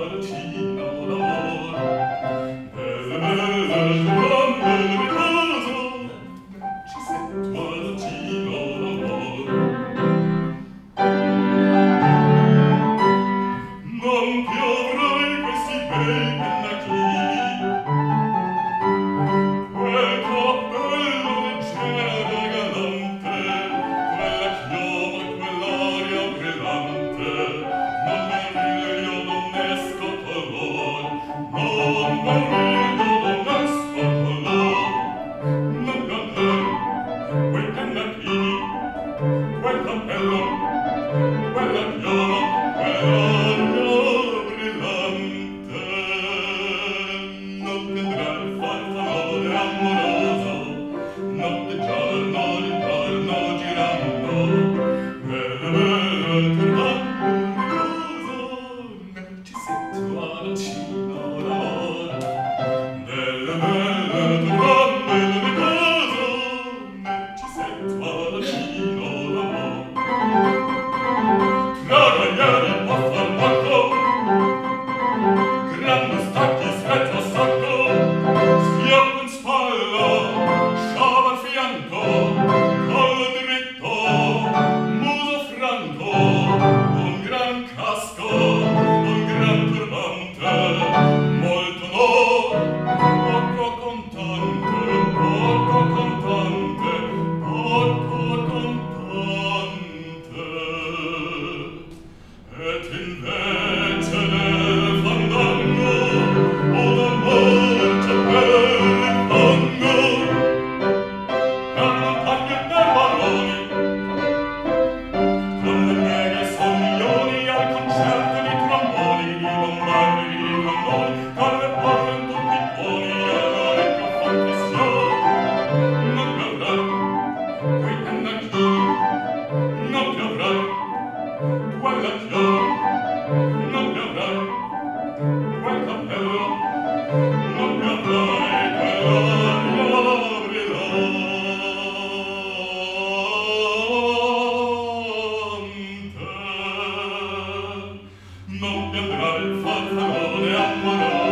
arancino d'amore, belle belle belle cosa, ci sento arancino d'amore. Non piovrai questi bei pennacchini, quel cappello leggero e galante, quella chioma e quell'aria brillante, non moriglio d'onesto color, non moriglio d'onesto color. Non pianter, quei pennacchini, quel cappello, quella chioma, quell'aria brillante. Notte andrà il farfallone amoroso, notte e giorno d'intorno girando, belle belle turbando luminoso, nel cisetto arancino d'amore. Belle belle turbando luminoso, nel cisetto arancino d'amore. Travagliare a far bacco, grande stacchi stretto sacco, schioppo in spalla, sciava al fianco, collo dritto, muso franco, un gran casco, un gran turbante, molto no, poco contante, poco contante, poco contante. Et invece nel fandango una voce per il fango campagna per balloni con le neghe soglioni al concerto di tromboni, di bombardi, di cannoni, con le palle in tutti i tuoni all'orecchio fan questioni. Non piovrai quei pennacchini, non piovrai quella chioma, non piovrai quel cappello, non piovrai quell'aria brillante. Non piovrai il farfallone amoroso,